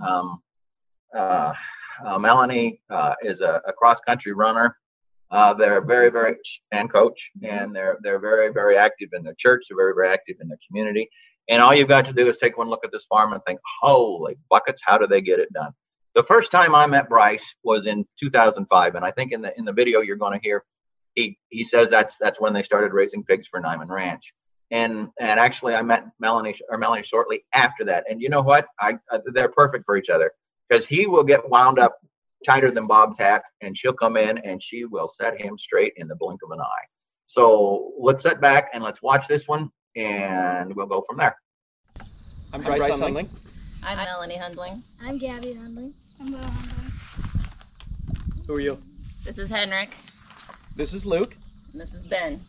Melanie is a cross-country runner. They're very, very, and coach, and they're very, very active in their church. They're very, very active in their community. And all you've got to do is take one look at this farm and think, holy buckets, how do they get it done? The first time I met Bryce was in 2005, and I think in the video you're going to hear, he says that's when they started raising pigs for Niman Ranch. And actually I met Melanie shortly after that. And you know what? They're perfect for each other, because he will get wound up tighter than Bob's hat, and she'll come in and she will set him straight in the blink of an eye. So let's sit back and let's watch this one, and we'll go from there. I'm Bryce Hundling. I'm Melanie Hundling. I'm Gabby Hundley. I'm Will Hundley. Who are you? This is Henrik. This is Luke. And this is Ben.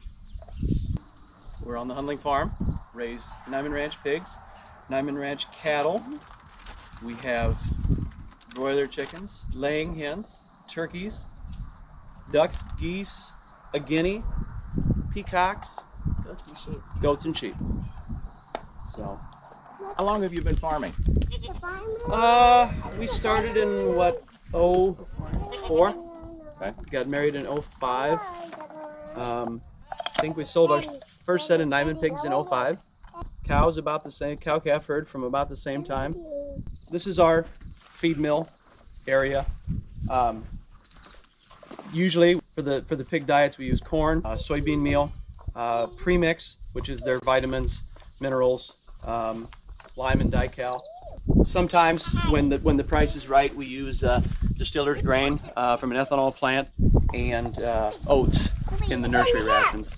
We're on the Hundling farm, raise Niman Ranch pigs, Niman Ranch cattle. We have broiler chickens, laying hens, turkeys, ducks, geese, a guinea, peacocks, goats and sheep. So, How long have you been farming? we started in what, 04? Okay. Got married in 05. I think we sold our first set of Niman pigs in 05. Cows about the same, cow-calf herd from about the same time. This is our feed mill area. Usually for the pig diets we use corn, soybean meal, premix, which is their vitamins, minerals, lime and dical. Sometimes when the price is right, we use distiller's grain from an ethanol plant and oats in the nursery rations.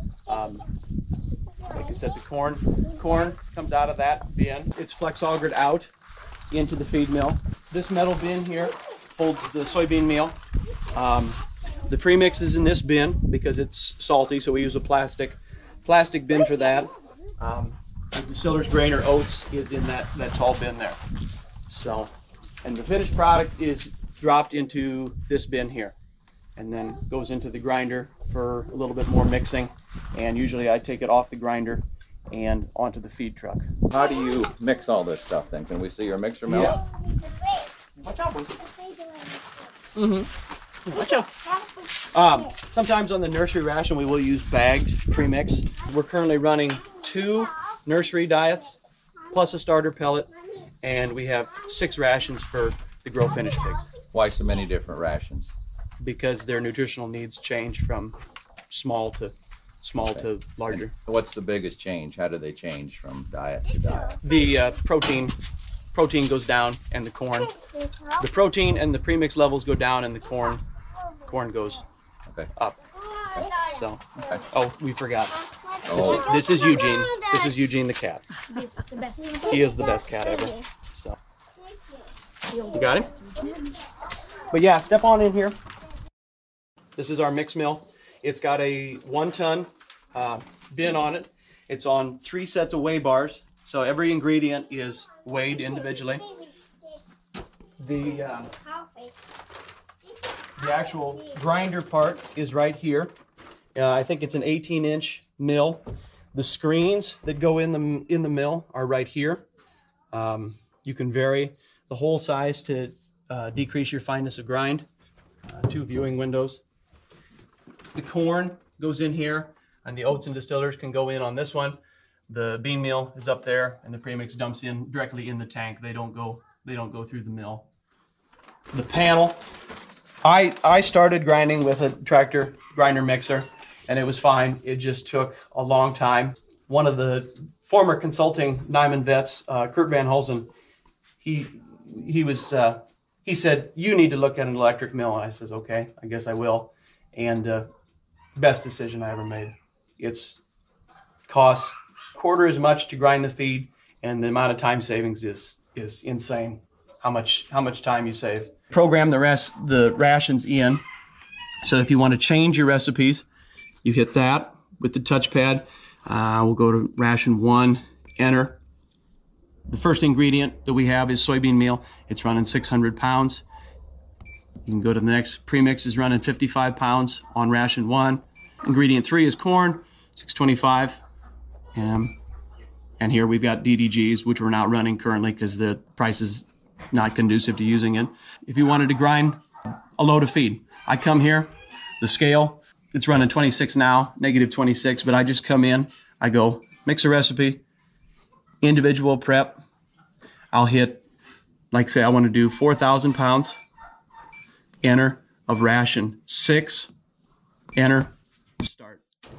Like I said, the corn comes out of that bin. It's flex augered out into the feed mill. This metal bin here holds the soybean meal. The premix is in this bin because it's salty, so we use a plastic bin for that. The distiller's grain or oats is in that tall bin there. So, and the finished product is dropped into this bin here and then goes into the grinder for a little bit more mixing. And usually I take it off the grinder and onto the feed truck. How do you mix all this stuff then? Can we see your mixer mill? Yeah. Watch out, Bruce. Mm-hmm. Watch out. Sometimes on the nursery ration we will use bagged premix. We're currently running 2 nursery diets plus a starter pellet, and we have 6 rations for the grow finish pigs. Why so many different rations? Because their nutritional needs change from small to larger. And what's the biggest change? How do they change from diet to diet? The protein goes down, and the protein and the premix levels go down, and the corn goes up. Okay. So, Okay. oh, we forgot. Oh. This is Eugene. This is Eugene the cat. He's the best. He is the best cat ever. So, you got him? But yeah, step on in here. This is our mix mill. It's got a 1-ton bin on it. It's on 3 sets of weigh bars. So every ingredient is weighed individually. The actual grinder part is right here. I think it's an 18-inch mill. The screens that go in the mill are right here. You can vary the hole size to decrease your fineness of grind. 2 viewing windows. The corn goes in here, and the oats and distillers can go in on this one. The bean meal is up there, and the premix dumps in directly in the tank. They don't go through the mill. The panel. I started grinding with a tractor grinder mixer, and it was fine. It just took a long time. One of the former consulting Niman vets, Kurt Van Hulsen, he said, "You need to look at an electric mill." And I says, "Okay, I guess I will." And best decision I ever made. It's costs quarter as much to grind the feed, and the amount of time savings is insane. How much time you save. Program the rations in. So if you want to change your recipes, you hit that with the touchpad. We'll go to ration 1, enter. The first ingredient that we have is soybean meal. It's running 600 pounds. You can go to the next. Premix is running 55 pounds on ration 1. Ingredient 3 is corn, 625. And here we've got DDGs, which we're not running currently because the price is not conducive to using it. If you wanted to grind a load of feed, I come here, the scale, it's running 26 now, negative 26, but I just come in, I go mix a recipe, individual prep. I'll hit, like say I want to do 4,000 pounds, enter of ration 6, enter, start.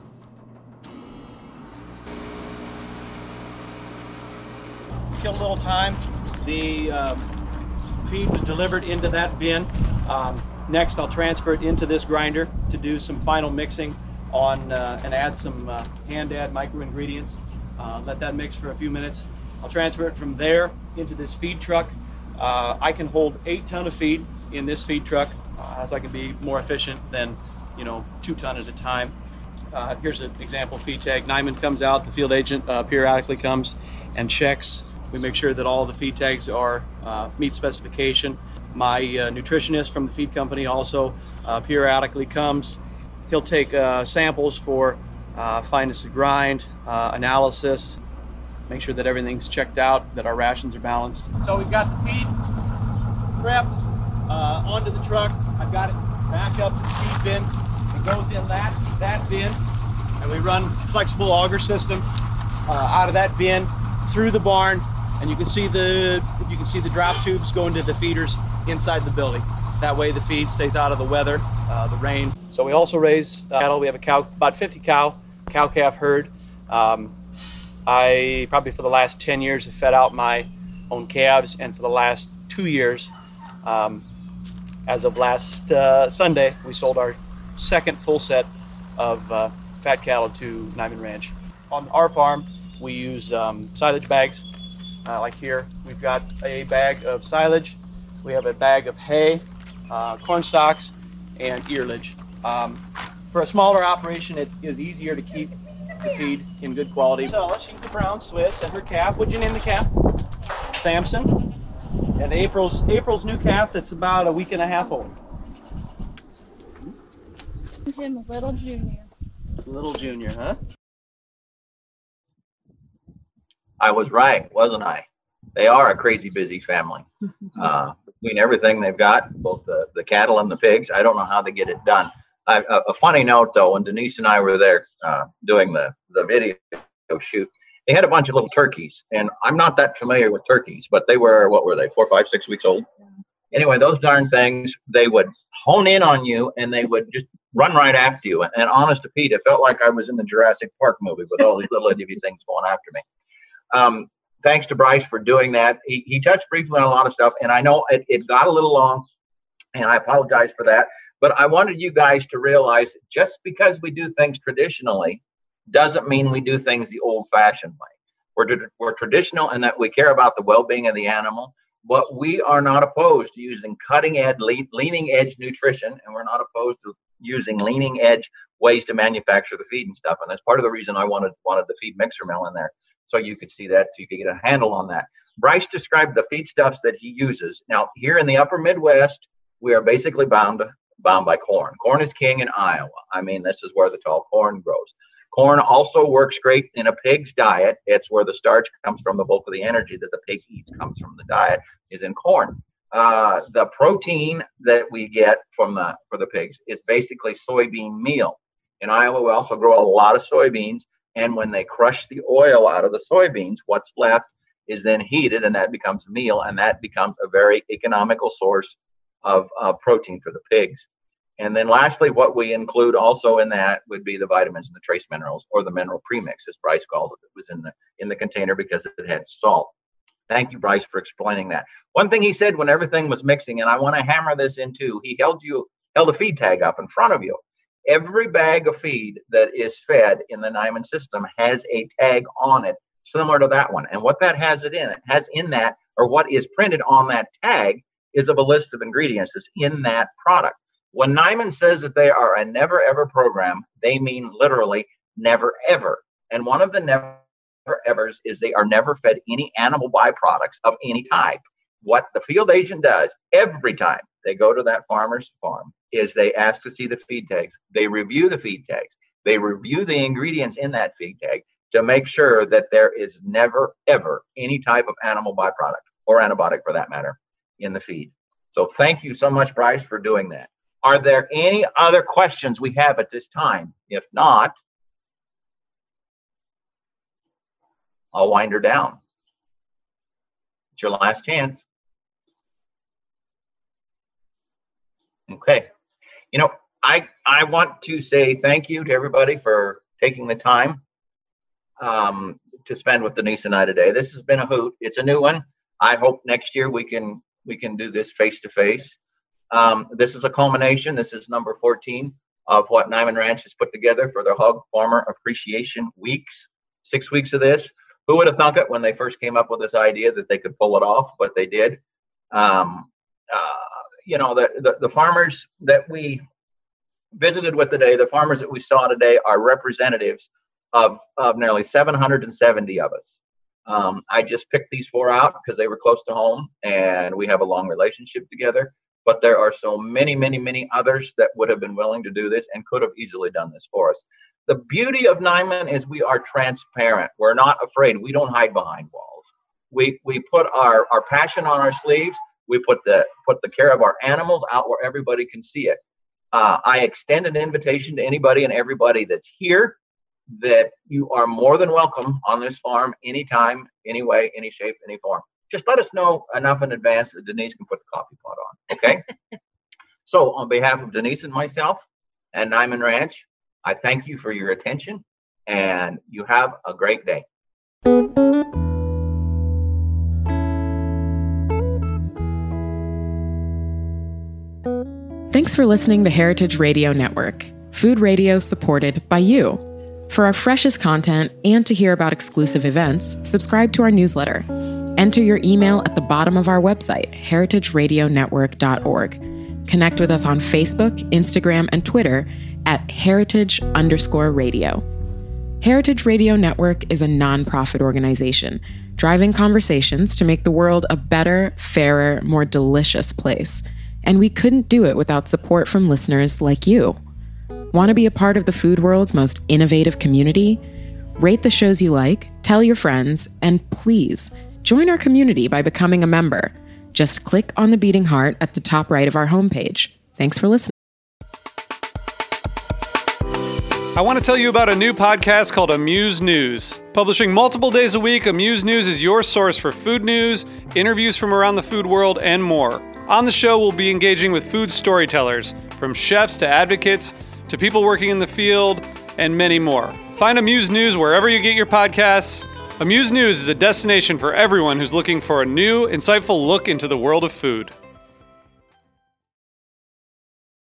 Kill a little time. The feed was delivered into that bin. Next, I'll transfer it into this grinder to do some final mixing on and add some hand add micro ingredients. Let that mix for a few minutes, I'll transfer it from there into this feed truck. I can hold 8 ton of feed in this feed truck, so I can be more efficient than 2 ton at a time. Here's an example feed tag. Nyman comes out, the field agent periodically comes and checks. We make sure that all the feed tags are meet specification. My nutritionist from the feed company also periodically comes. He'll take samples for fineness of grind, analysis, make sure that everything's checked out, that our rations are balanced. So we've got the feed prep onto the truck. I've got it back up to the feed bin. It goes in that bin, and we run flexible auger system out of that bin through the barn, and you can see the drop tubes going to the feeders inside the building. That way the feed stays out of the weather, the rain. So we also raise cattle. We have about 50 cow-calf herd. I probably for the last 10 years have fed out my own calves, and for the last 2 years, as of last Sunday, we sold our second full set of fat cattle to Nyman Ranch. On our farm, we use silage bags. Like here, we've got a bag of silage. We have a bag of hay, corn stalks, and earlage. For a smaller operation, it is easier to keep the feed in good quality. So she's the brown Swiss, and her calf. What'd you name the calf? Samson. And April's new calf that's about a week and a half old. Jim, Little Junior. Little Junior, huh? I was right, wasn't I? They are a crazy busy family. Between everything they've got, both the cattle and the pigs, I don't know how they get it done. A funny note, though, when Denise and I were there doing the video shoot, they had a bunch of little turkeys, and I'm not that familiar with turkeys, but they were, what were they, 4, 5, 6 weeks old? Anyway, those darn things, they would hone in on you, and they would just run right after you. And honest to Pete, it felt like I was in the Jurassic Park movie with all these little itty things going after me. Thanks to Bryce for doing that. He touched briefly on a lot of stuff, and I know it got a little long, and I apologize for that. But I wanted you guys to realize just because we do things traditionally doesn't mean we do things the old-fashioned way. We're traditional in that we care about the well-being of the animal, but we are not opposed to using cutting-edge, leading-edge nutrition, and we're not opposed to using leading-edge ways to manufacture the feed and stuff. And that's part of the reason I wanted the feed mixer mill in there, so you could see that, so you could get a handle on that. Bryce described the feedstuffs that he uses. Now, here in the upper Midwest, we are basically bound by corn. Corn is king in Iowa. I mean, this is where the tall corn grows. Corn also works great in a pig's diet. It's where the starch comes from. The bulk of the energy that the pig eats comes from the diet is in corn. The protein that we get for the pigs is basically soybean meal. In Iowa, we also grow a lot of soybeans, and when they crush the oil out of the soybeans, what's left is then heated, and that becomes meal, and that becomes a very economical source of protein for the pigs. And then lastly, what we include also in that would be the vitamins and the trace minerals, or the mineral premix, as Bryce called it. It was in the container because it had salt. Thank you, Bryce, for explaining that. One thing he said when everything was mixing, and I want to hammer this in too, he held a feed tag up in front of you. Every bag of feed that is fed in the Nyman system has a tag on it similar to that one. And what that has in that, or what is printed on that tag, is of a list of ingredients that's in that product. When Nyman says that they are a never ever program, they mean literally never ever. And one of the never evers is they are never fed any animal byproducts of any type. What the field agent does every time they go to that farmer's farm is they ask to see the feed tags. They review the feed tags. They review the ingredients in that feed tag to make sure that there is never ever any type of animal byproduct, or antibiotic for that matter, in the feed. So thank you so much, Bryce, for doing that. Are there any other questions we have at this time? If not, I'll wind her down. It's your last chance. Okay. You know, I want to say thank you to everybody for taking the time to spend with Denise and I today. This has been a hoot. It's a new one. I hope next year we can do this face to face. This is a culmination. This is number 14 of what Nyman Ranch has put together for the Hog Farmer Appreciation Weeks. 6 weeks of this. Who would have thunk it when they first came up with this idea that they could pull it off, but they did. The farmers that we visited with today, the farmers that we saw today are representatives of nearly 770 of us. I just picked these 4 out because they were close to home and we have a long relationship together. But there are so many, many, many others that would have been willing to do this and could have easily done this for us. The beauty of Niman is we are transparent. We're not afraid. We don't hide behind walls. We put our passion on our sleeves. We put the care of our animals out where everybody can see it. I extend an invitation to anybody and everybody that's here that you are more than welcome on this farm anytime, any way, any shape, any form. Just let us know enough in advance that Denise can put the coffee pot on, okay? So on behalf of Denise and myself and Niman Ranch, I thank you for your attention and you have a great day. Thanks for listening to Heritage Radio Network, food radio supported by you. For our freshest content and to hear about exclusive events, subscribe to our newsletter. Enter your email at the bottom of our website, heritageradionetwork.org. Connect with us on Facebook, Instagram, and Twitter at heritage_radio. Heritage Radio Network is a nonprofit organization driving conversations to make the world a better, fairer, more delicious place. And we couldn't do it without support from listeners like you. Want to be a part of the food world's most innovative community? Rate the shows you like, tell your friends, and please join our community by becoming a member. Just click on the beating heart at the top right of our homepage. Thanks for listening. I want to tell you about a new podcast called Amuse News. Publishing multiple days a week, Amuse News is your source for food news, interviews from around the food world, and more. On the show, we'll be engaging with food storytellers, from chefs to advocates to people working in the field, and many more. Find Amuse News wherever you get your podcasts. Amuse News is a destination for everyone who's looking for a new, insightful look into the world of food.